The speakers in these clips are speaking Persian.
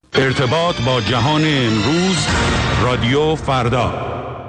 ارتباط با جهان امروز، رادیو فردا.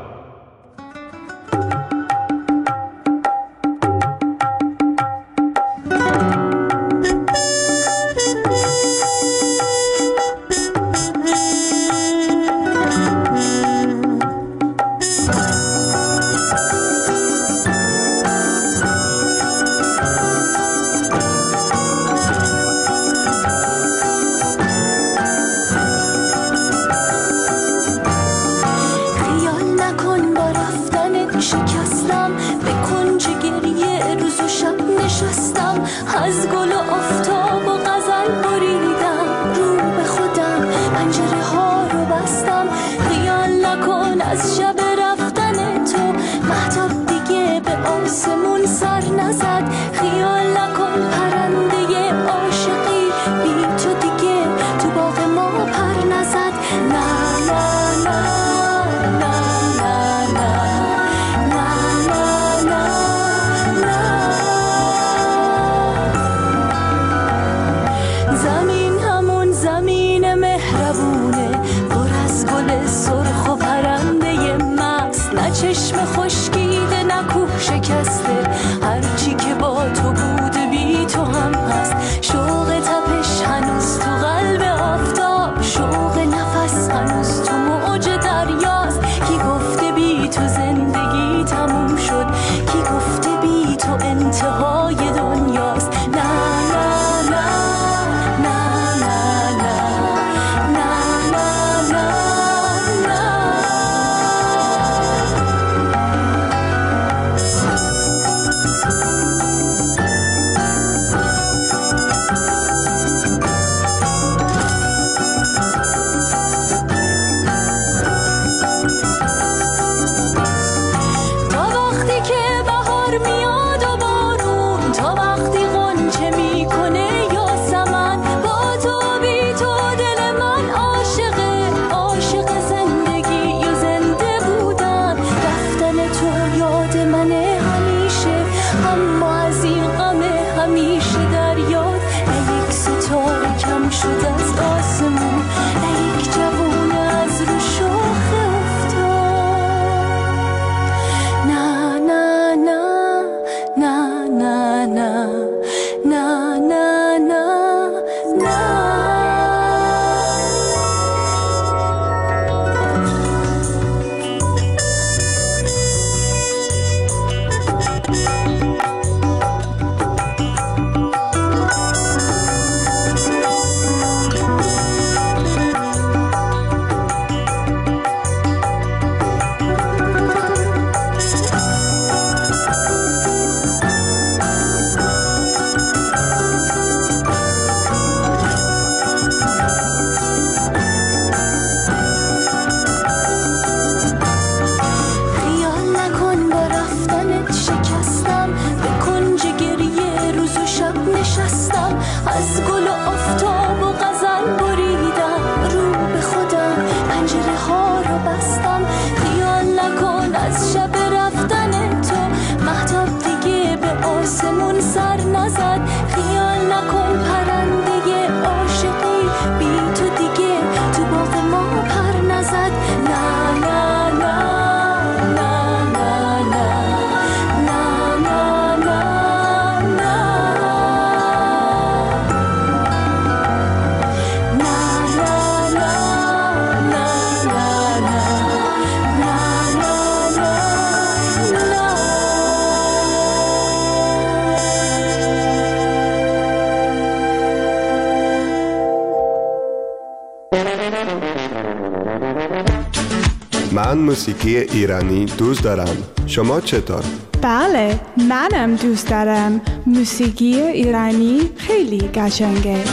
من موسیقی ایرانی دوست دارم. شما چطور؟ بله، منم دوست دارم. موسیقی ایرانی خیلی قشنگه.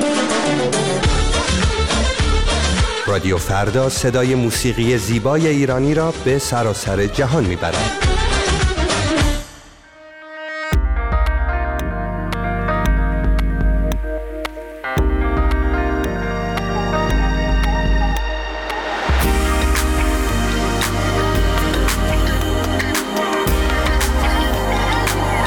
رادیو فردا صدای موسیقی زیبای ایرانی را به سراسر جهان میبرد.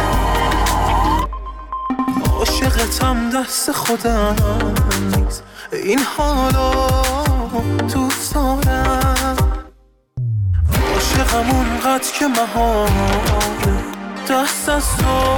عاشقتم دست خودم نیست، این حالا دوست دارم. عاشقم اونقدر که محاله دست از تو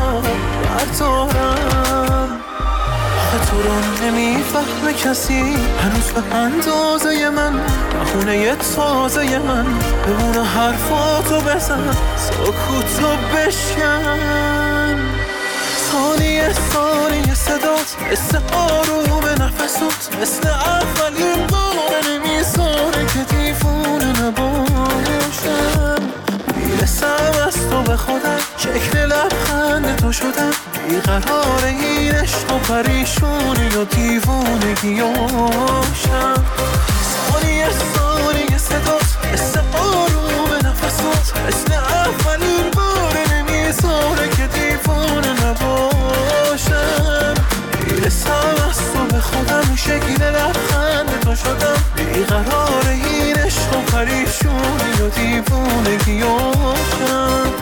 بردارم. آخه تو رو نمیفهمه کسی هنوز به اندازه من، بخونه تازه من بمونه حرفاتو بزن، سکوتو بشکن. ثانیه ثانیه صدات مثل آروم نفسات، مثل اولین بار نمیذاره که دیوونه نباشم. میرسم از تو به خودم، شکل لبخند تو شدم، بیقرار این عشق و پریشونی و دیوونگیاشم. ثانیه ثانیه صدات مثل آروم نفسات، مثل اولین بار نمیذاره که دیوونه نباشم. میرسم از تو به خودم، شکل لبخند تو شدم، بیقرار این عشق و پریشونی و دیوونگیاشم.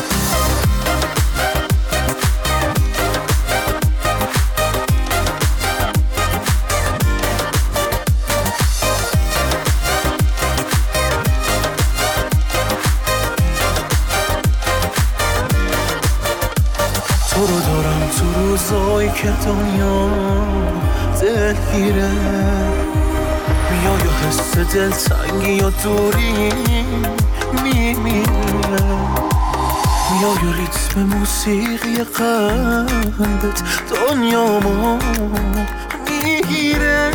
تو رو دارم تو روزایی که دنیا دلگیره، میای و حس دلتنگی یا دوری میمیره، میای و ریتم موسیقی قلبت دنیامو میگیره.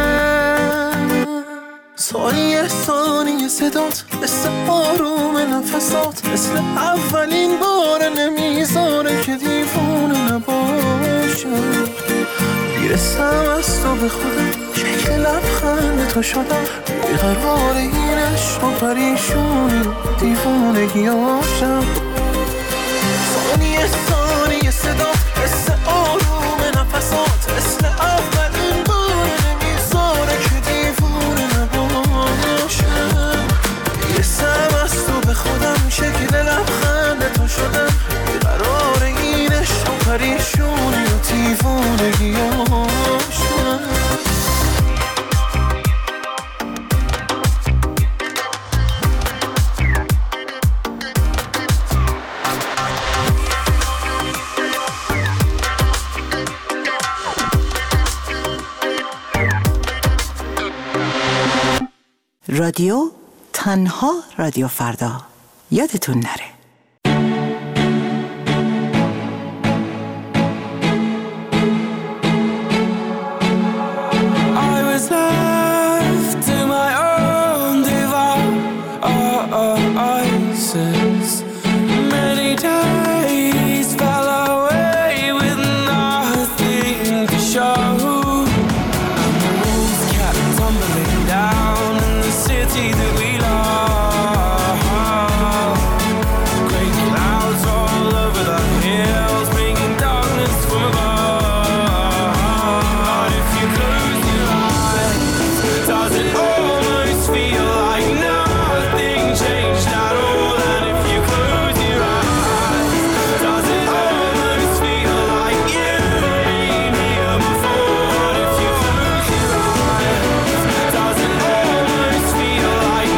ثانیه ثانیه صدات مثل آروم نفسات، مثل اولین بار نمیذاره که دیوونه نباشم. میرسم از تو به خودم، شکل لبخند تو شدم، بیقرار این عشق و پریشونی دیوونگیاشم. ثانیه ثانیه صدات مثل آروم نفسات، مثل اولین بار نمیذاره که دیوونه نباشم. میرسم از تو به خودم، شکل لبخند تو شدم، بیقرار این عشق و پریشونی و دیوونگیاشم. رادیو تنها رادیو فردا، یادتون نره. Like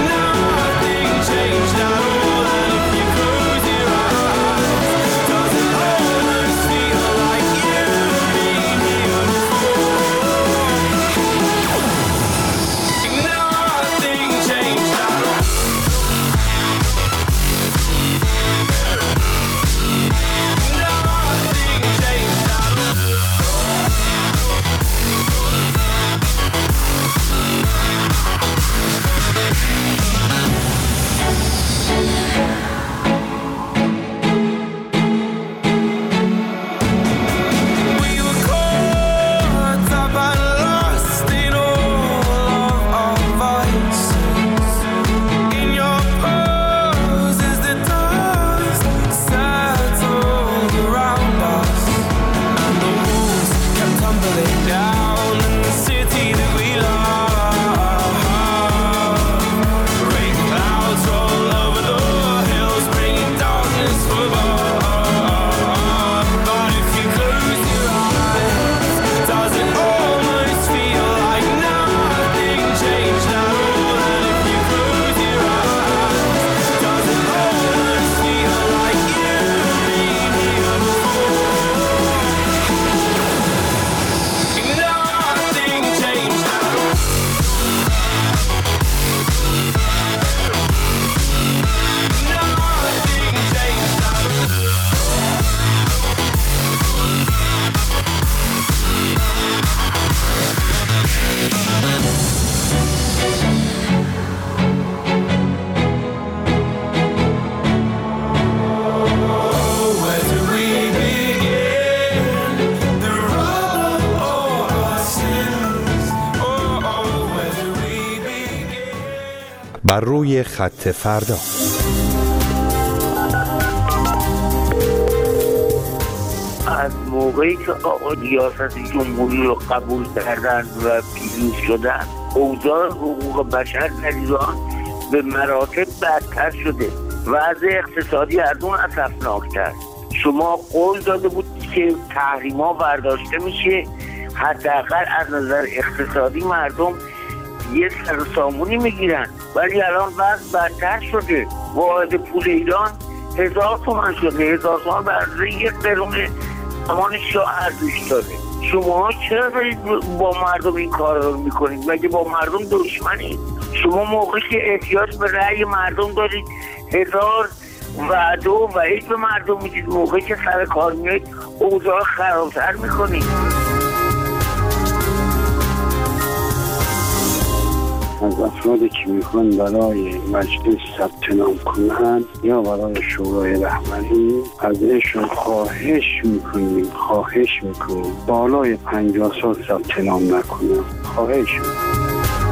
بر روی خط فردا. از موقعی که آقا ریاست جمهوری رو قبول کردن و پیروز شدن، اوضاع حقوق بشر در ایران به مراتب بدتر شده. وضع اقتصادی از اون اسفناک‌تر. شما قول داده بود که تحریما برداشته میشه، حداقل از نظر اقتصادی مردم یه سرسامونی میگیرن، ولی الان وضع بدتر شده. واحد پول ایران 1000 تومان شده. 1000 تومان برای یک قرون زمان شاه ارزش داره. شما چرا با مردم این کار رو میکنید؟ مگه با مردم دشمنید؟ شما موقعی که احتیاج به رأی مردم دارید 1000 وعده و وعید به مردم میدید، موقعی که سر کار میاد اوضاع خرابتر میکنید. از افرادی که میخوان برای مجلس ثبت نام کنند یا برای شورای رهبری ازشون خواهش میکنیم بالای 50 سال ثبت نام نکنند. خواهش میکنیم.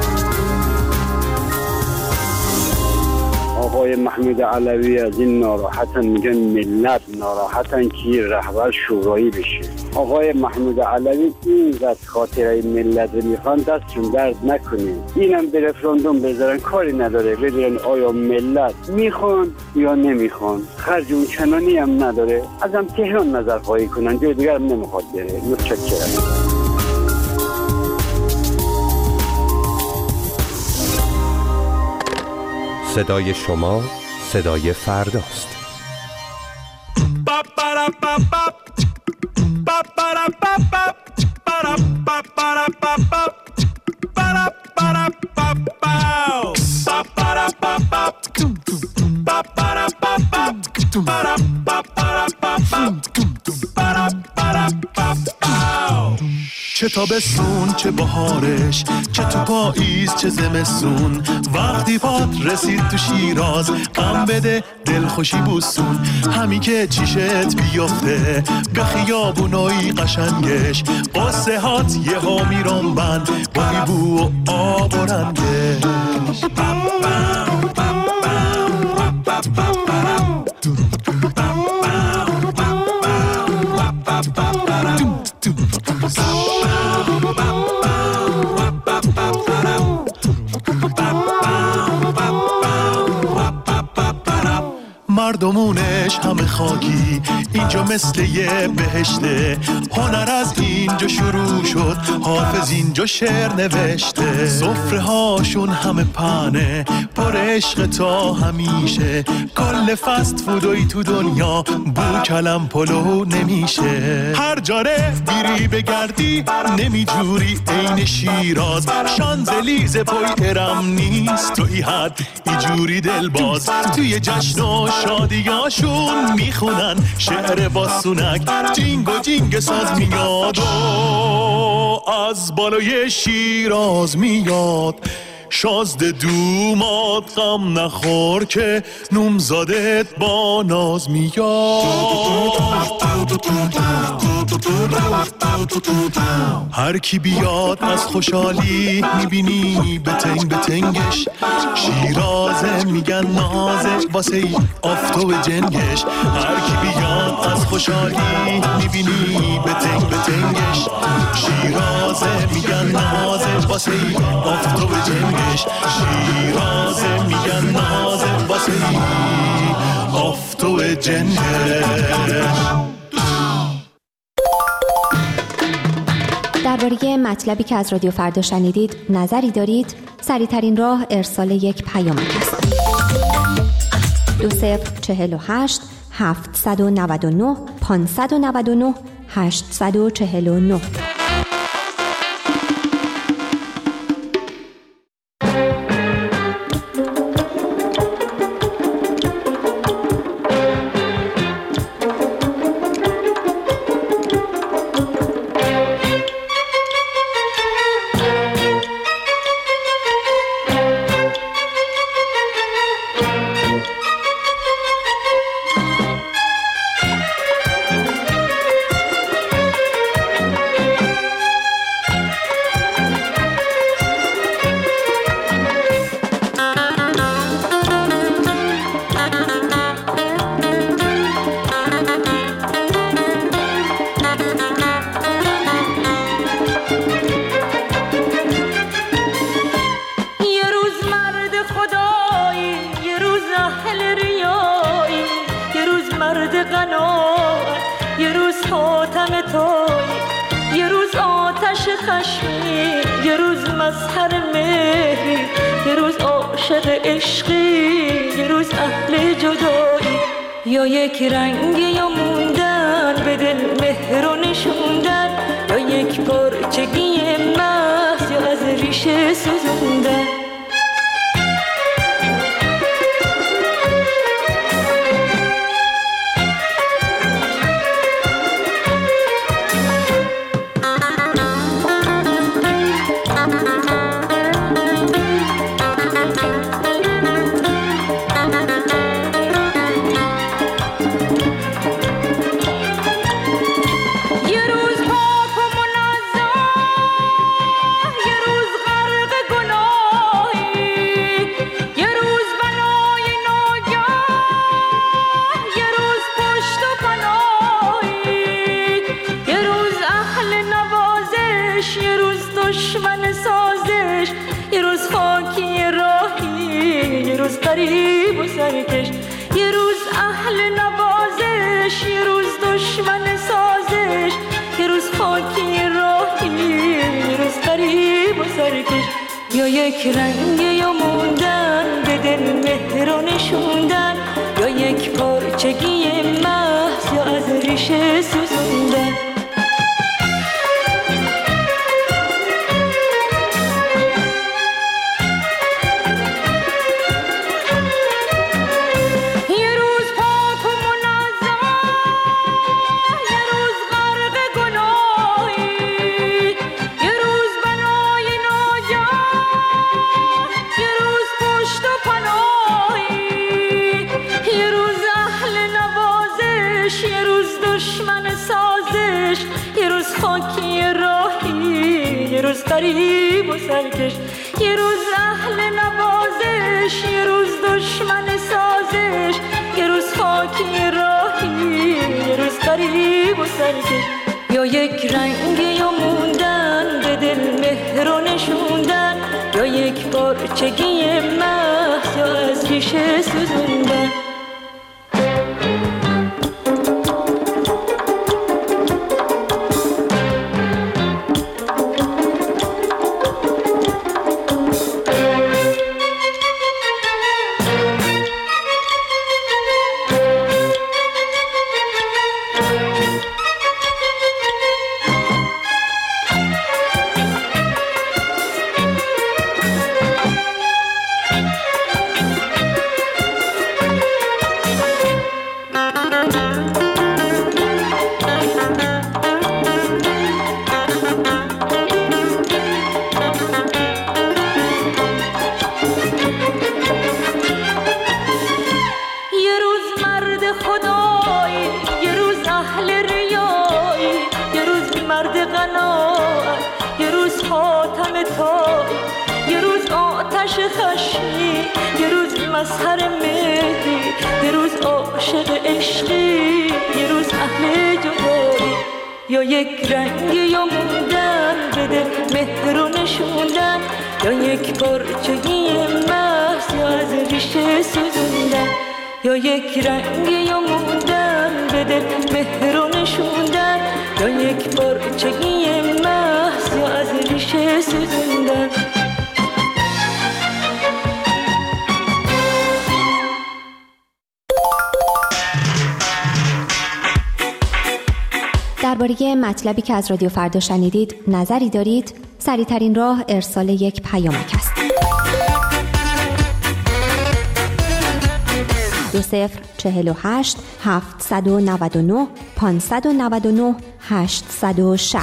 آقای محمود علوی از این ناراحتن، میگن ملت ناراحتن که رهبر شورایی بشه. آقای محمود علوی اینقدر خاطره ملت رو میخوان، دستشون درد نکنین. اینم به رفراندوم بذارن، کاری نداره. ببینن آیا ملت میخوان یا نمیخوان. خرج اون چنانی هم نداره. ازم تهران نظر خواهی کنن، جای دیگر هم نمیخواد بره. متشکرم. صدای شما صدای فرداست. چه تابستون چه بهارش، چه تو پاییز چه زمستون، وقتی پات رسید تو شیراز غم بده دل خوشی بوسون. همین که چیشت بیفته به خیابونای قشنگش، قصه هات یه ها میرون بند با بو و آب و رنگش. مردمونش همه خاکی، اینجا مثل یه بهشته. هنر از اینجا شروع شد، حافظ اینجا شعر نوشته. سفره هاشون همه پنه، پر عشق تا همیشه. کل فست فودوی تو دنیا بو کلم پلو نمیشه. هر جاره بیری بگردی نمیجوری عین شیراز. شانزلیز پای ارم نیست تو ای حد ایجوری دلباز. توی جشن و شادیاشون میخونن شعر باسونک، جینگ و جینگ ساز میاد و از بالای شیراز میاد. شازده دومات غم نخور که نومزادت با ناز میاد. هر کی بیاد از خوشحالی میبینی بتنگ بتنگش. شیرازه میگن نازه واسه ای آفتو جنگش. هر کی بیاد از خوشحالی میبینی بتنگ بتنگش. شیرازه میگن نازه واسه ای آفتو جنگش. شیرازه میگن نازه واسه ای آفتو جنگش. درباره مطلبی که از رادیو فردا شنیدید نظری دارید؟ سریع‌ترین راه ارسال یک پیامک است. 2048 799 599 849. خشمی، یه روز مظهر مهری، یه روز عاشق عشقی، یه روز اهل جدایی. یا یک رنگ یا موندن به دل مهر و نشوندن، یا یک پرچگی محض یا از ریشه سوزوندن. غریب و سرکش، یه روز اهل نوازش، یه روز دشمن سازش، یه روز خاکی راهی، یه روز غریب و سرکش. یا یک رنگ یا موندن به دل مهر و نشوندن، یا یک پرچگی محض یا از ریشه سوزوندن. غریب و سرکش، یه روز اهل نوازش، یه روز دشمن سازش، یه روز خاکی راهی، یه روز غریب و سرکش. یا یک رنگ یا موندن به دل مهر و نشوندن، یا یک پرچگی محض یا از ریشه سوزوندن. مظهر مهری، یه روز عاشق عشقی، یه روز اهل جدایی. یا یک رنگ یا موندن به دل مهر و نشوندن، یا یک پرچگی محض یا از ریشه سوزوندن. یا یک رنگ یا موندن به دل مهر و نشوندن، یا یک پرچگی محض یا از ریشه سوزوندن. درباره مطلبی که از رادیو فردا شنیدید نظری دارید؟ سریع‌ترین راه ارسال یک پیامک است. 2048 799 599 860.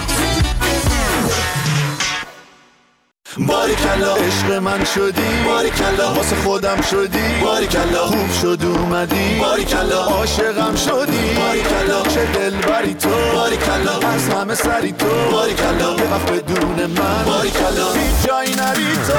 باریکلا عشق من شدی، باریکلا واسه خودم شدی، باریکلا خوب شد اومدی، باریکلا عاشقم شدی، باریکلا چه دلبری تو، باریکلا از همه سری تو، باریکلا یه وقت بدون من، باریکلا هیچ جایی نری تو.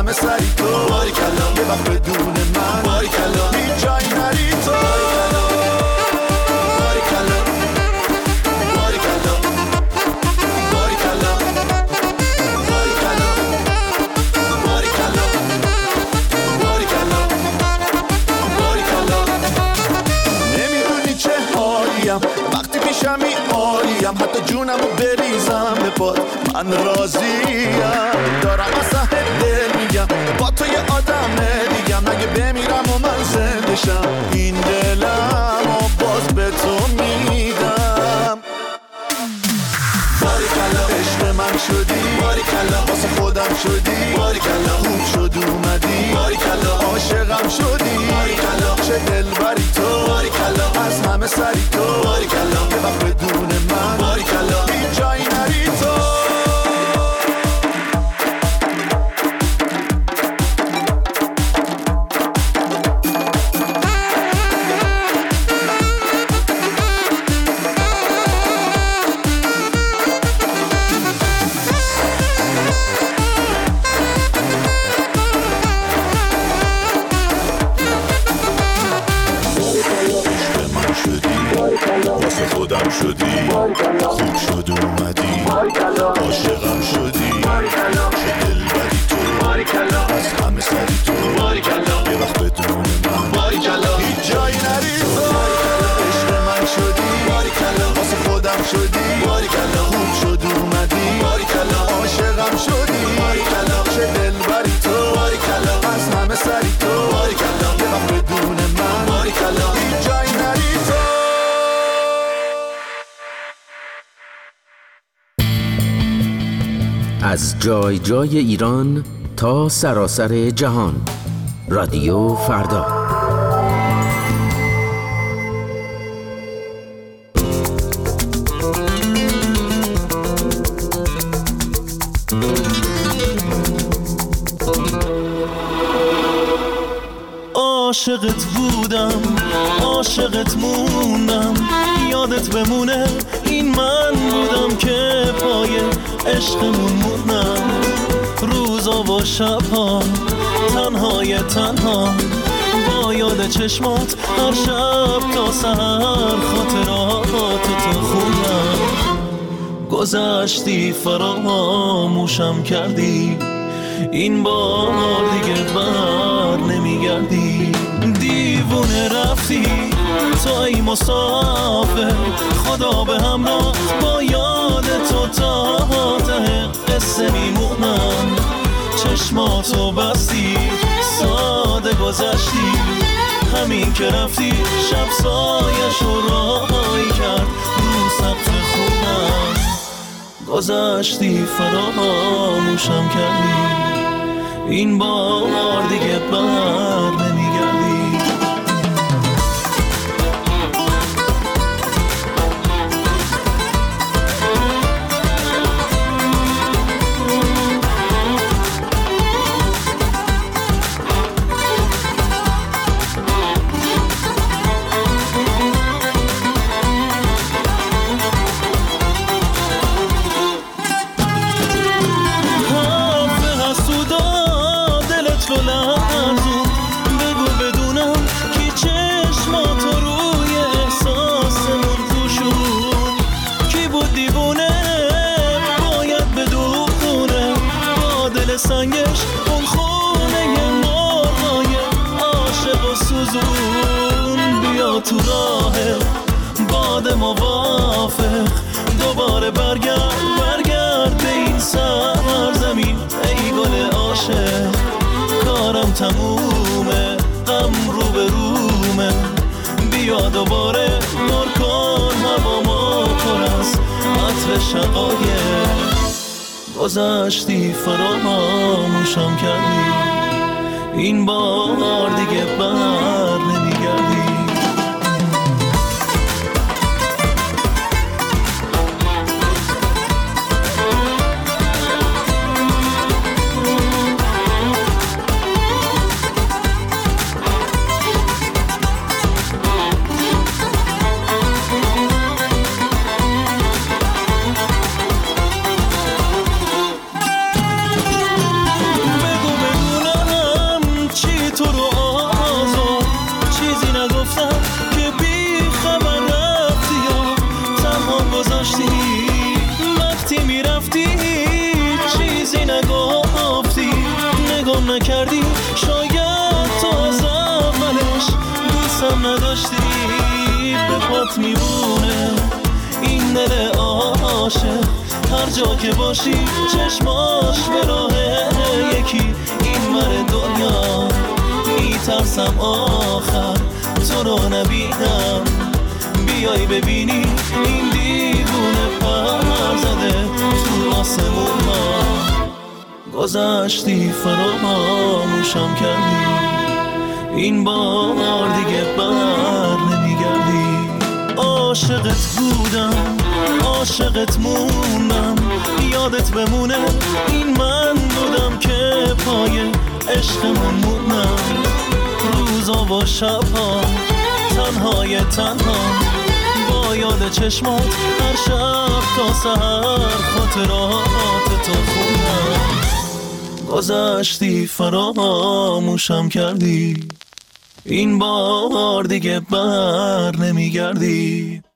همه سری تو باریکلا، یه وقت بدون من باریکلا، هیچ جایی نری تو باریکلا، باریکلا، باریکلا، باریکلا، باریکلا، باریکلا، باریکلا، باریکلا. نمیدونی چه حالیم وقتی پیشمی عالیم، حتی جونمو بریزم به پات من راضیم، دارم اصلا دل میگم با تو یه آدم دیگم، اگه بمیرم و من زنده شم این دلم و باز به تو میدم. باریکلا عشق من شدی، باریکلا واسه خودم شدی، باریکلا خوب شد اومدی، باریکلا عاشقم شدی، باریکلا چه دلبری تو، باریکلا از همه سری تو، باریکلا یه وقت بدون من باریکلا، هیچ جایی نری تو. خودم شدی، خوب شد اومدی، عاشقم شدی، چه دلبری تو، از همه سری تو، یه وقت بدون من هیچ جایی نری تو. عشق من شدی، واسه خودم شدی، خوب شد اومدی، عاشقم شدی، چه دلبری تو، از همه سری تو، یه وقت بدون من هیچ جایی نری تو. از جای جای ایران تا سراسر جهان، رادیو فردا. عاشقت بودم، عاشقت موندم، یادت بمونه این من بودم که پای عشقمون موندم، روزا و شبها تنهای تنها با یاد چشمات هر شب تا سحر خاطراتو تو خوندم. گذشتی فراموشم کردی، این بار دیگه بر نمیگردی، دیوونه رفتی تو ای مسافر، خدا به همراه با یاد تو تا ته قصه میمونم. چشماتو بستی ساده گذشتی، همین که رفتی شب سایه‌شو راهی کرد رو سقف خونم. گذشتی فراموشم کردی، این بار دیگه بر نمیگردی. سنگش اون خونه مرغای عاشق و سوزون، بیا تو راه باد موافق، دوباره برگرد به این سرزمین ای گل عاشق. کارم تمومه، غم رو به رومه، بیا دوباره پر کن هوامو پر از عطر شقایق. گذشتی فراموشم کردی، این بار دیگه بر نمیگردی. بگو بدونم نکردی، شاید تو از اولش دوستم نداشتی. به پات میبونه این دل عاشق، هر جا که باشی چشماش به راه یکی این ور دنیا. میترسم آخر تو رو نبینم، بیای ببینی این دیوونه پر زده تو آسمون ها. گذشتی فراموشم کردی، این بار دیگه بر نمیگردی. عاشقت بودم، عاشقت موندم، یادت بمونه این من بودم که پای عشقمون موندم. روزا و شبها تنهای تنها با یاد چشمات هر شب تا سحر خاطرات تو خوندم. گذشتی فراموشم کردی، این بار دیگه بر نمیگردی.